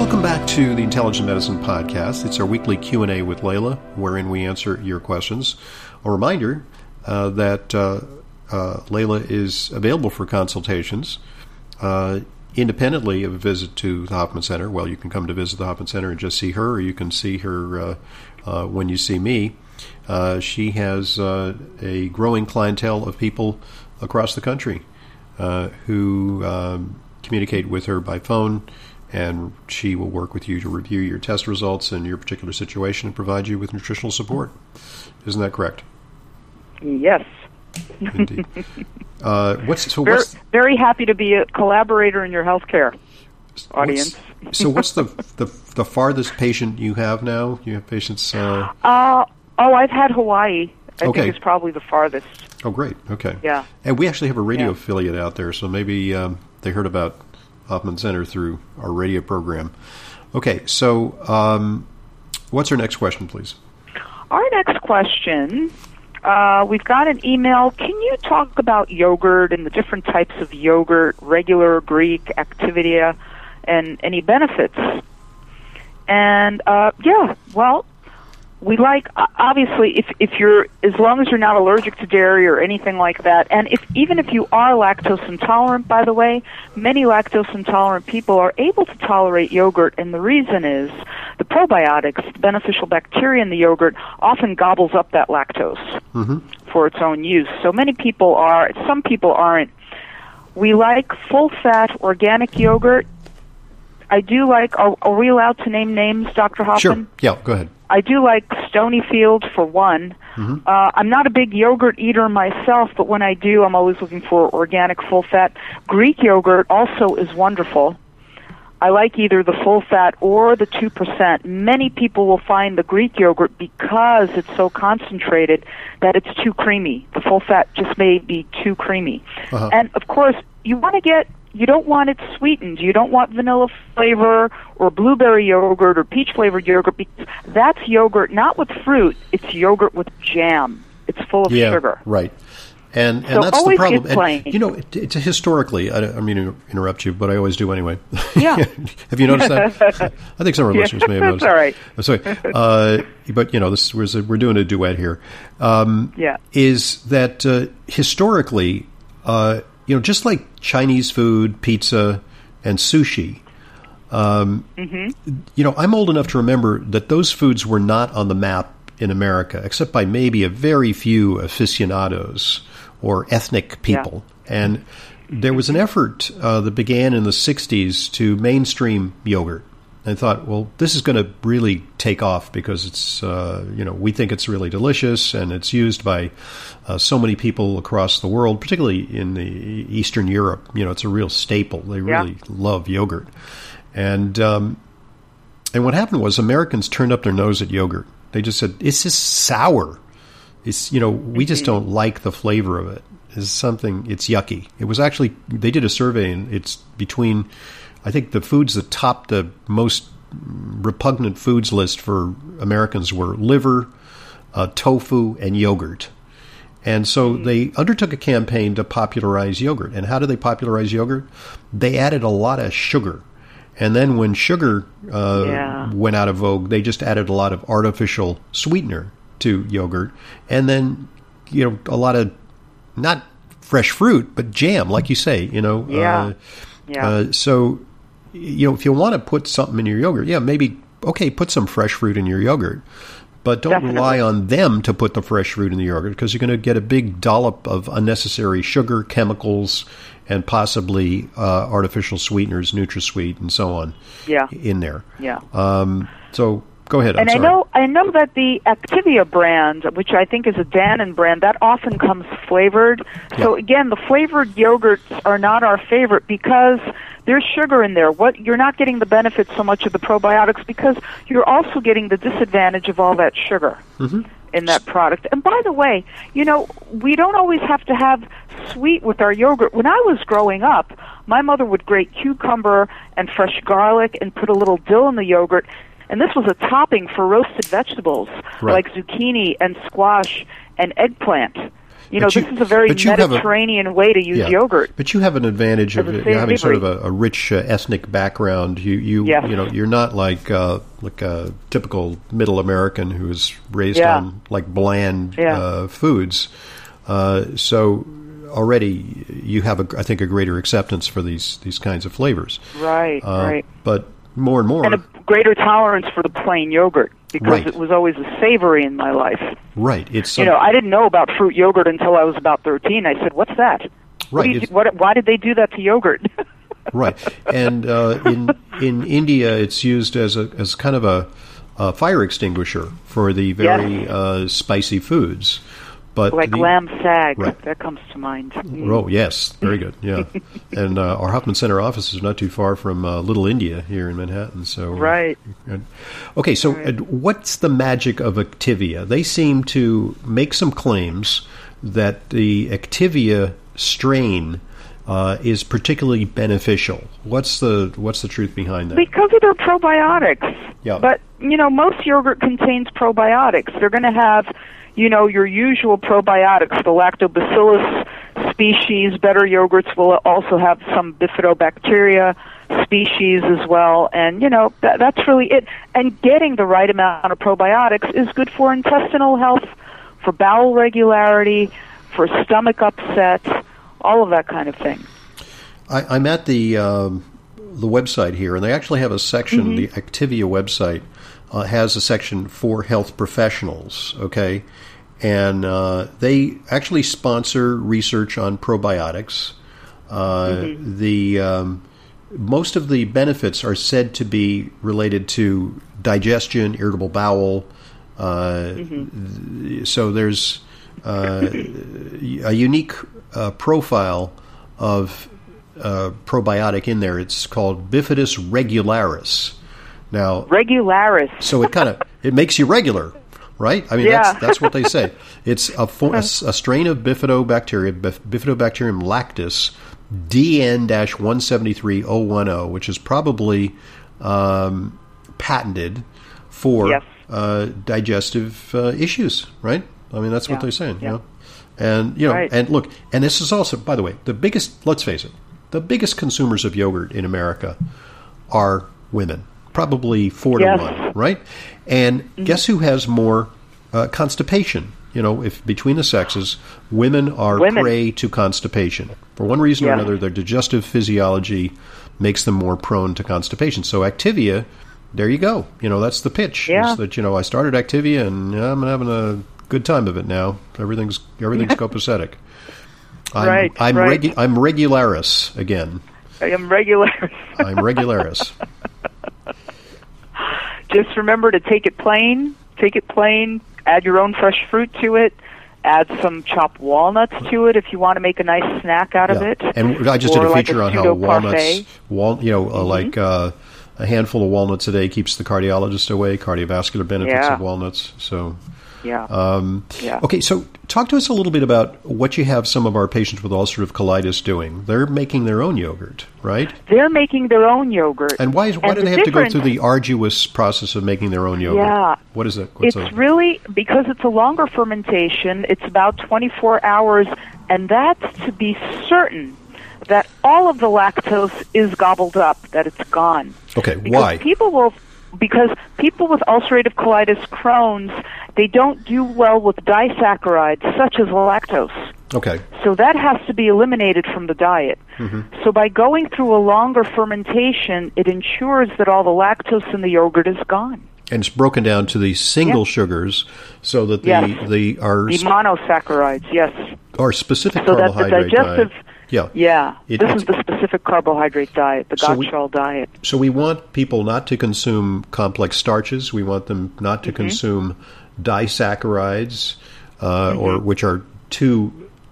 Welcome back to the Intelligent Medicine Podcast. It's our weekly Q&A with Layla, wherein we answer your questions. A reminder that Layla is available for consultations independently of a visit to the Hoffman Center. Well, you can come to visit the Hoffman Center and just see her, or you can see her when you see me. She has a growing clientele of people across the country who communicate with her by phone, and she will work with you to review your test results and your particular situation and provide you with nutritional support. Isn't that correct? Yes. Indeed. Very happy to be a collaborator in your healthcare audience. So what's the farthest patient you have now? You have patients... I've had Hawaii. I think it's probably the farthest. Oh, great. Okay. Yeah. And we actually have a radio affiliate out there, so maybe they heard about Hoffman Center through our radio program. Okay, so what's our next question, please? Our next question, we've got an email. Can you talk about yogurt and the different types of yogurt, regular, Greek, Activia, and any benefits? And, we like, obviously, if you're, as long as you're not allergic to dairy or anything like that, and even if you are lactose intolerant, by the way, many lactose intolerant people are able to tolerate yogurt, and the reason is the probiotics, the beneficial bacteria in the yogurt, often gobbles up that lactose for its own use. So many people are, some people aren't. We like full-fat organic yogurt. I do like, are we allowed to name names, Dr. Hoffman? Sure. Yeah, go ahead. I do like Stonyfield for one. I'm not a big yogurt eater myself, but when I do, I'm always looking for organic full-fat. Greek yogurt also is wonderful. I like either the full-fat or the 2%. Many people will find the Greek yogurt, because it's so concentrated, that it's too creamy. The full-fat just may be too creamy. And, of course, you don't want it sweetened. You don't want vanilla flavor or blueberry yogurt or peach flavored yogurt, because that's yogurt not with fruit. It's yogurt with jam. It's full of sugar. Right. And so that's the problem. Plain. And, it's historically, I mean to interrupt you, but I always do anyway. Yeah. Have you noticed that? I think some of our listeners may have noticed. That's all right. I'm sorry. But, we're doing a duet here. Is that historically, just like Chinese food, pizza, and sushi, I'm old enough to remember that those foods were not on the map in America, except by maybe a very few aficionados or ethnic people. And there was an effort that began in the 60s to mainstream yogurt. I thought, well, this is going to really take off because it's, we think it's really delicious, and it's used by so many people across the world, particularly in the Eastern Europe. It's a real staple. They really love yogurt. And what happened was Americans turned up their nose at yogurt. They just said, it's just sour. It's, we just don't like the flavor of it. It's yucky. It was actually, they did a survey, and it's between, I think the foods that topped the most repugnant foods list for Americans were liver, tofu, and yogurt. And so they undertook a campaign to popularize yogurt. And how did they popularize yogurt? They added a lot of sugar. And then when sugar went out of vogue, they just added a lot of artificial sweetener to yogurt. And then, a lot of, not fresh fruit, but jam, like you say, So, if you want to put something in your yogurt, maybe, put some fresh fruit in your yogurt. But don't rely on them to put the fresh fruit in the yogurt, because you're going to get a big dollop of unnecessary sugar, chemicals, and possibly artificial sweeteners, NutraSweet, and so on in there. Yeah. So go ahead. And I know that the Activia brand, which I think is a Dannon brand, that often comes flavored. So again, the flavored yogurts are not our favorite because there's sugar in there. You're not getting the benefit so much of the probiotics, because you're also getting the disadvantage of all that sugar in that product. And by the way, we don't always have to have sweet with our yogurt. When I was growing up, my mother would grate cucumber and fresh garlic and put a little dill in the yogurt. And this was a topping for roasted vegetables like zucchini and squash and eggplant. This is a very Mediterranean way to use yogurt. But you have an advantage of having sort of a rich ethnic background. You're not like a typical Middle American who is raised on like bland foods. So already you have, I think, a greater acceptance for these kinds of flavors. Right. But more and more, and a greater tolerance for the plain yogurt. Because it was always a savory in my life. Right. I didn't know about fruit yogurt until I was about 13. I said, "What's that? Right. Why did they do that to yogurt?" Right. And in India, it's used as kind of a fire extinguisher for the very spicy foods. But like lamb sag, that comes to mind. Oh, yes. Very good. Yeah. And our Hoffman Center office is not too far from Little India here in Manhattan. So right. Okay, so what's the magic of Activia? They seem to make some claims that the Activia strain is particularly beneficial. What's the truth behind that? Because of their probiotics. Yeah. But, most yogurt contains probiotics. They're going to have your usual probiotics, the lactobacillus species. Better yogurts will also have some bifidobacteria species as well. And, that's really it. And getting the right amount of probiotics is good for intestinal health, for bowel regularity, for stomach upset, all of that kind of thing. I'm at the website here, and they actually have a section, the Activia website has a section for health professionals, okay? And they actually sponsor research on probiotics. Most of the benefits are said to be related to digestion, irritable bowel. So there's a unique profile of probiotic in there. It's called Bifidus regularis. Now, regularis. So it makes you regular, right? I mean, that's what they say. It's a strain of bifidobacterium, Bifidobacterium lactis, DN-173010, which is probably patented for digestive issues, right? I mean, that's what they're saying. Yeah. And and look, and this is also, by the way, the biggest. Let's face it, the biggest consumers of yogurt in America are women. Probably 4 to 1, right? And guess who has more constipation? If between the sexes, women are prey to constipation. For one reason or another, their digestive physiology makes them more prone to constipation. So Activia, there you go. That's the pitch. Yeah. Is that, I started Activia and I'm having a good time of it now. Everything's copacetic. I'm regularis again. I'm regularis. I'm regularis. Just remember to take it plain, add your own fresh fruit to it, add some chopped walnuts to it if you want to make a nice snack out of it. And I just did a feature on how walnuts, like a handful of walnuts a day keeps the cardiologist away, cardiovascular benefits of walnuts. So, okay, so talk to us a little bit about what you have some of our patients with ulcerative colitis doing. They're making their own yogurt, right? They're making their own yogurt. And why do they have to go through the arduous process of making their own yogurt? Yeah. What is it? Really, because it's a longer fermentation, it's about 24 hours, and that's to be certain that all of the lactose is gobbled up, that it's gone. Okay, why? Because people with ulcerative colitis, Crohn's, they don't do well with disaccharides such as lactose. Okay. So that has to be eliminated from the diet. So by going through a longer fermentation, it ensures that all the lactose in the yogurt is gone. And it's broken down to these single sugars so that the monosaccharides, are specific so carbohydrate that the digestive diet. This is the specific carbohydrate diet, the Gottschall diet. So we want people not to consume complex starches. We want them not to consume disaccharides, or which are two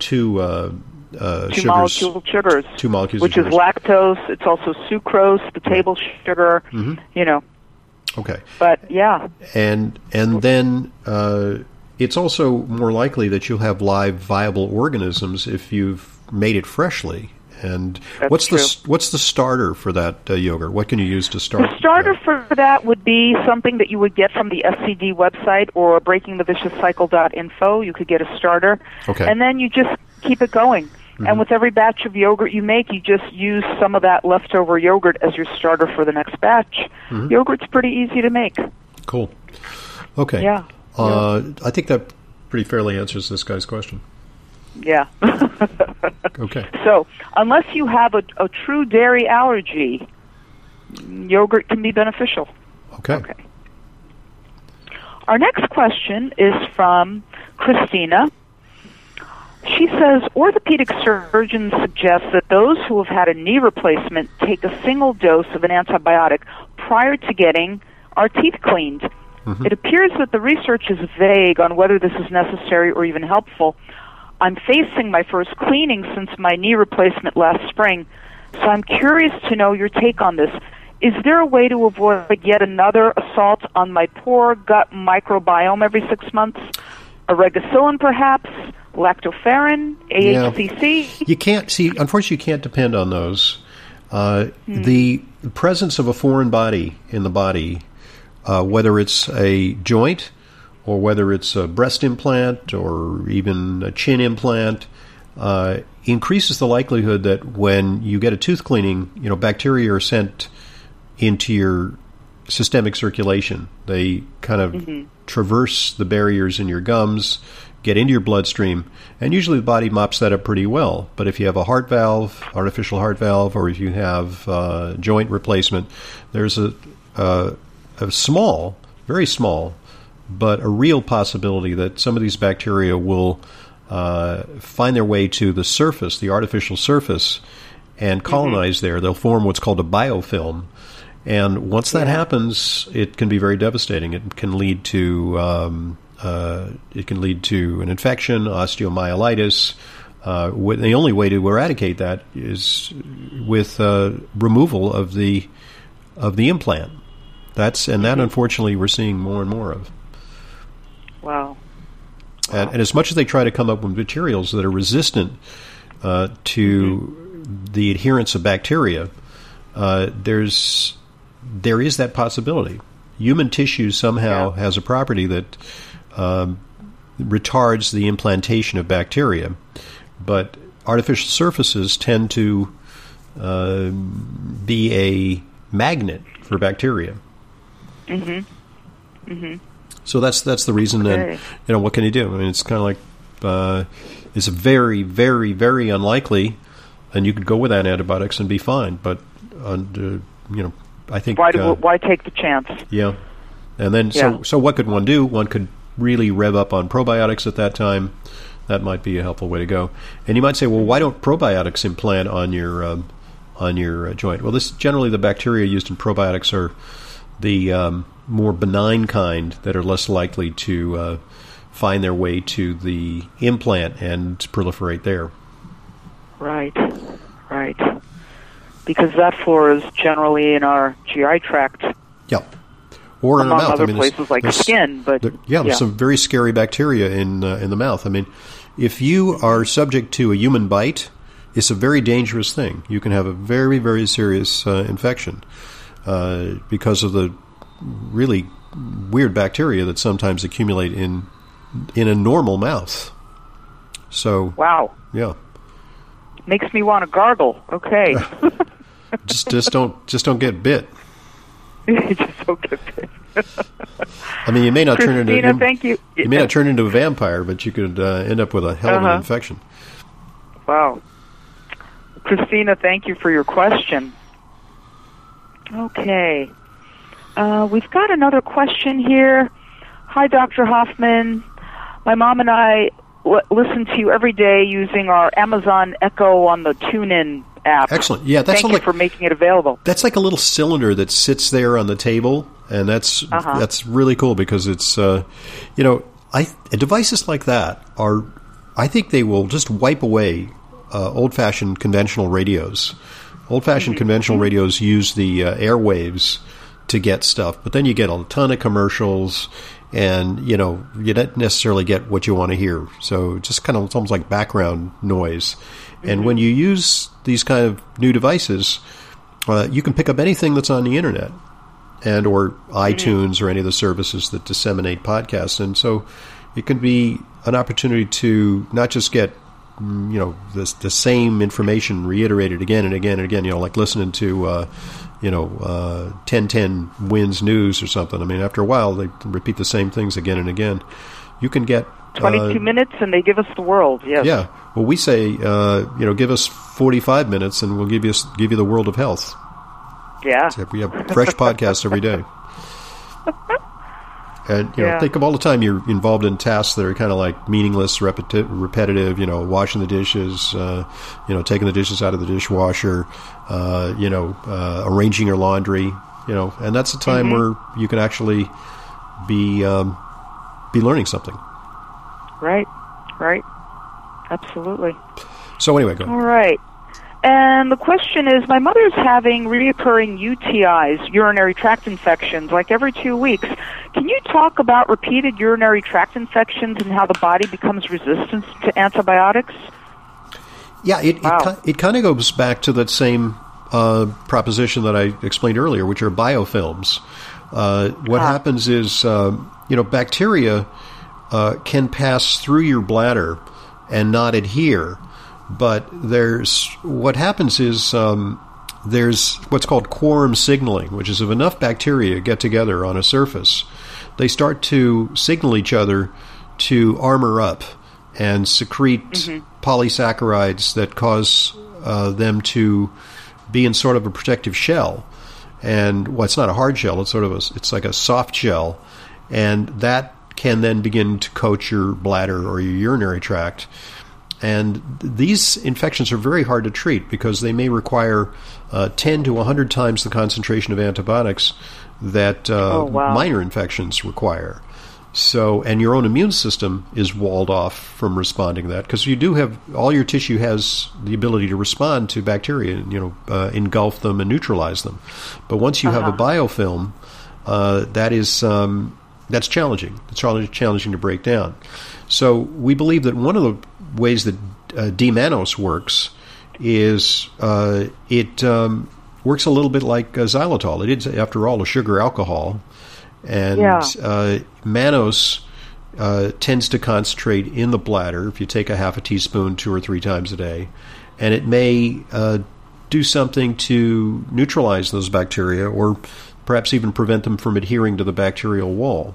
molecule sugars. Two molecules, which of is lactose. It's also sucrose, the table sugar. Okay. But and then it's also more likely that you'll have live viable organisms if you've made it freshly. And That's true. what's the starter for that yogurt? What can you use to start? The starter for that would be something that you would get from the SCD website or breakingthevicious-cycle.info. You could get a starter. Okay. And then you just keep it going. Mm-hmm. And with every batch of yogurt you make, you just use some of that leftover yogurt as your starter for the next batch. Mm-hmm. Yogurt's pretty easy to make. Cool. Okay. Yeah. I think that pretty fairly answers this guy's question. Yeah. Okay. So, unless you have a true dairy allergy, yogurt can be beneficial. Okay. Our next question is from Christina. She says, orthopedic surgeons suggest that those who have had a knee replacement take a single dose of an antibiotic prior to getting our teeth cleaned. Mm-hmm. It appears that the research is vague on whether this is necessary or even helpful. I'm facing my first cleaning since my knee replacement last spring, so I'm curious to know your take on this. Is there a way to avoid yet another assault on my poor gut microbiome every 6 months? Oregacillin, perhaps? Lactoferrin? AHCC? Yeah. You can't see. Unfortunately, you can't depend on those. The presence of a foreign body in the body, whether it's a joint or whether it's a breast implant or even a chin implant, increases the likelihood that when you get a tooth cleaning, bacteria are sent into your systemic circulation. They kind of traverse the barriers in your gums, get into your bloodstream, and usually the body mops that up pretty well. But if you have a heart valve, artificial heart valve, or if you have joint replacement, there's a small, very small, but a real possibility that some of these bacteria will find their way to the surface, the artificial surface, and colonize there. They'll form what's called a biofilm. And once that happens, it can be very devastating. It can lead to an infection, osteomyelitis. The only way to eradicate that is with removal of the implant. That unfortunately we're seeing more and more of. Wow. And as much as they try to come up with materials that are resistant to the adherence of bacteria, there is that possibility. Human tissue somehow has a property that retards the implantation of bacteria, but artificial surfaces tend to be a magnet for bacteria. So that's the reason. Okay. That what can you do? I mean, it's kind of like it's very, very, very unlikely, and you could go without antibiotics and be fine. But I think why take the chance? Yeah, and then so what could one do? One could really rev up on probiotics at that time. That might be a helpful way to go. And you might say, well, why don't probiotics implant on your joint? Well, generally the bacteria used in probiotics are the more benign kind that are less likely to find their way to the implant and proliferate there. Right. Because that flora is generally in our GI tract. Yeah. Or in the mouth. Other places like skin. But there's some very scary bacteria in the mouth. I mean, if you are subject to a human bite, it's a very dangerous thing. You can have a very, very serious infection because of the really weird bacteria that sometimes accumulate in a normal mouth. So wow. Yeah. Makes me want to gargle. Okay. just don't get bit. Just don't get bit. I mean, you may not Christina, turn into thank you. You may not turn into a vampire, but you could end up with a hell of an infection. Wow. Christina, thank you for your question. Okay. We've got another question here. Hi, Dr. Hoffman. My mom and I listen to you every day using our Amazon Echo on the TuneIn app. Excellent. Yeah, thank you for making it available. That's like a little cylinder that sits there on the table, and that's really cool because it's devices like that are, I think they will just wipe away old-fashioned conventional radios. Old-fashioned conventional radios use the airwaves to get stuff, but then you get a ton of commercials, and you don't necessarily get what you want to hear. So just kind of, it's almost like background noise. And when you use these kind of new devices, you can pick up anything that's on the internet and or iTunes or any of the services that disseminate podcasts. And so it can be an opportunity to not just get the same information reiterated again and again and again, like listening to 1010 Wins News or something. I mean, after a while, they repeat the same things again and again. You can get 22 minutes, and they give us the world. Yes. Yeah. Well, we say, give us 45 minutes, and we'll give you the world of health. Yeah. So we have fresh podcasts every day. And think of all the time you're involved in tasks that are kind of like meaningless, repetitive. Washing the dishes, taking the dishes out of the dishwasher, arranging your laundry, and that's a time where you can actually be learning something. Right. Absolutely. So anyway, go ahead. All right. And the question is, my mother's having reoccurring UTIs, urinary tract infections, like every 2 weeks. Can you talk about repeated urinary tract infections and how the body becomes resistant to antibiotics? Yeah, it kind of goes back to that same proposition that I explained earlier, which are biofilms. What happens is, bacteria can pass through your bladder and not adhere. But what happens is there's what's called quorum signaling, which is if enough bacteria get together on a surface, they start to signal each other to armor up and secrete polysaccharides that cause them to be in sort of a protective shell. And it's not a hard shell; it's like a soft shell, and that can then begin to coat your bladder or your urinary tract. And these infections are very hard to treat because they may require 10 to 100 times the concentration of antibiotics that minor infections require. So, and your own immune system is walled off from responding to that because you do have, all your tissue has the ability to respond to bacteria, engulf them and neutralize them. But once you have a biofilm, that's challenging. It's challenging to break down. So we believe that one of the ways that D-mannose works is it works a little bit like xylitol. It is, after all, a sugar alcohol. And mannose tends to concentrate in the bladder if you take a half a teaspoon 2 or 3 times a day. And it may do something to neutralize those bacteria or perhaps even prevent them from adhering to the bacterial wall.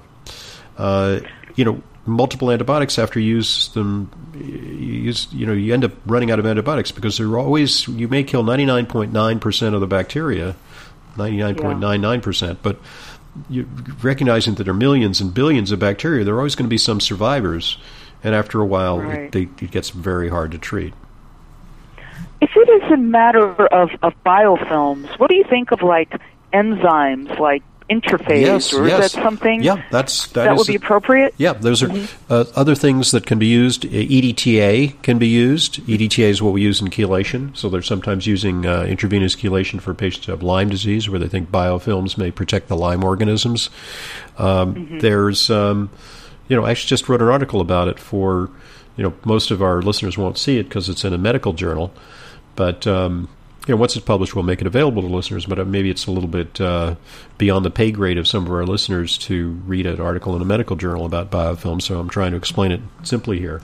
Multiple antibiotics, after you use them, you end up running out of antibiotics because you may kill 99.9% of the bacteria, 99.99%, but recognizing that there are millions and billions of bacteria, there are always going to be some survivors, and after a while, it gets very hard to treat. If it is a matter of biofilms, what do you think of like enzymes, like interphase, is that something that would be appropriate? Yeah, those are other things that can be used. EDTA can be used. EDTA is what we use in chelation, so they're sometimes using intravenous chelation for patients who have Lyme disease, where they think biofilms may protect the Lyme organisms. There's, I actually just wrote an article about it for, most of our listeners won't see it because it's in a medical journal, but once it's published, we'll make it available to listeners, but maybe it's a little bit beyond the pay grade of some of our listeners to read an article in a medical journal about biofilm, so I'm trying to explain it simply here.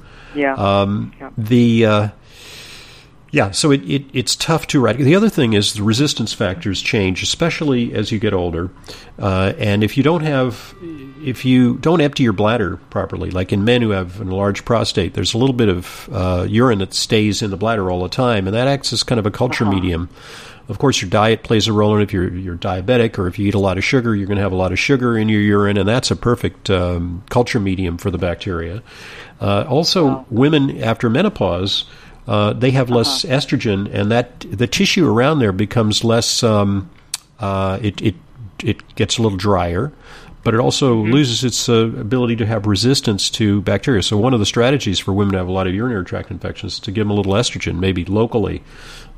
So it's tough to write. The other thing is the resistance factors change, especially as you get older. And if you don't empty your bladder properly, like in men who have an enlarged prostate, there's a little bit of urine that stays in the bladder all the time, and that acts as kind of a culture medium. Of course, your diet plays a role in it. If you're diabetic or if you eat a lot of sugar, you're going to have a lot of sugar in your urine, and that's a perfect culture medium for the bacteria. Women after menopause, they have less estrogen, and that the tissue around there becomes less. It gets a little drier, but it also loses its ability to have resistance to bacteria. So one of the strategies for women who have a lot of urinary tract infections is to give them a little estrogen, maybe locally,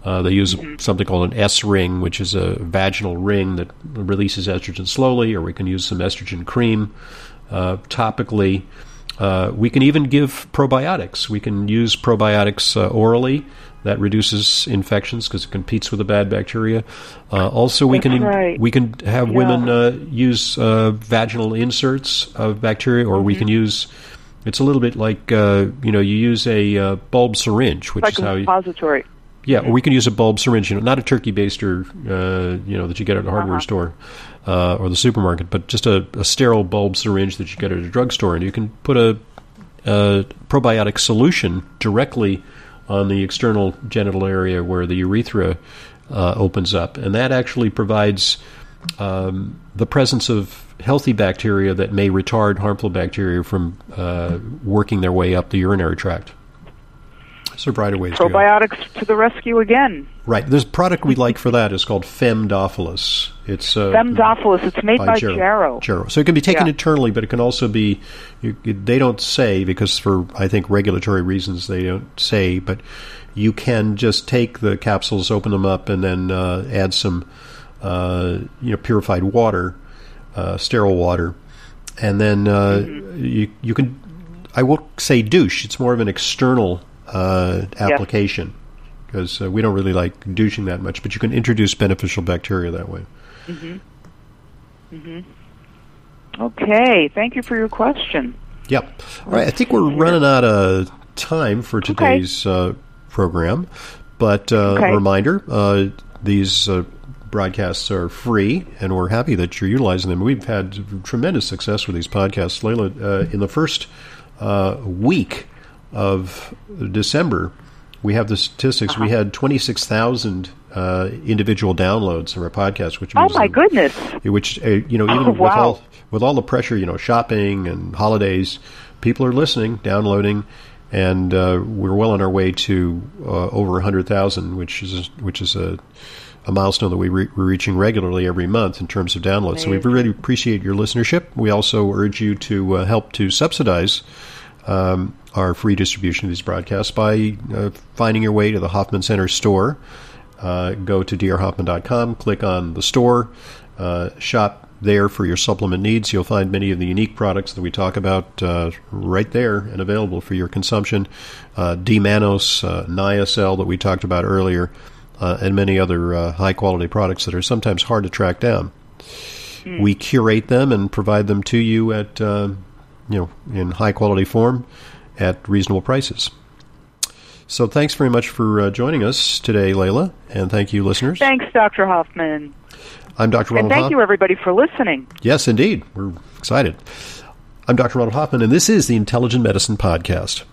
They use something called an S ring, which is a vaginal ring that releases estrogen slowly, or we can use some estrogen cream topically. We can even give probiotics. We can use probiotics orally. That reduces infections because it competes with the bad bacteria. Also, we can have women use vaginal inserts of bacteria, or we can use. It's a little bit like you use a bulb syringe, which is how you. Repository. Yeah, or we can use a bulb syringe. Not a turkey baster, that you get at a hardware store or the supermarket, but just a sterile bulb syringe that you get at a drugstore, and you can put a probiotic solution directly on the external genital area where the urethra opens up. And that actually provides the presence of healthy bacteria that may retard harmful bacteria from working their way up the urinary tract. So brighter ways probiotics to the rescue again. Right. This product we like for that is called Femdophilus. It's Femdophilus. It's made by Jarrow. Jarrow. So it can be taken internally, but it can also be. They don't say, because for I think regulatory reasons they don't say, but you can just take the capsules, open them up, and then add some purified water, sterile water, and then you can. I won't say douche. It's more of an external application, because we don't really like douching that much, but you can introduce beneficial bacteria that way. Okay, thank you for your question. Yep. All right, I think we're running out of time for today's program, but a reminder, these broadcasts are free, and we're happy that you're utilizing them. We've had tremendous success with these podcasts. Layla, in the first week of December, we have the statistics. We had 26,000 individual downloads of our podcast, which means goodness! Which even with all the pressure, shopping and holidays, people are listening, downloading, and we're well on our way to over 100,000, which is a milestone that we're reaching regularly every month in terms of downloads. So we really appreciate your listenership. We also urge you to help to subsidize our free distribution of these broadcasts by finding your way to the Hoffman Center store. Go to drhoffman.com, click on the store, shop there for your supplement needs. You'll find many of the unique products that we talk about right there and available for your consumption. D-Manos, Niacel that we talked about earlier, and many other high-quality products that are sometimes hard to track down. We curate them and provide them to you at in high-quality form at reasonable prices. So thanks very much for joining us today, Layla, and thank you, listeners. Thanks, Dr. Hoffman. I'm Dr. Ronald Hoffman. And thank you, everybody, for listening. Yes, indeed. We're excited. I'm Dr. Ronald Hoffman, and this is the Intelligent Medicine Podcast.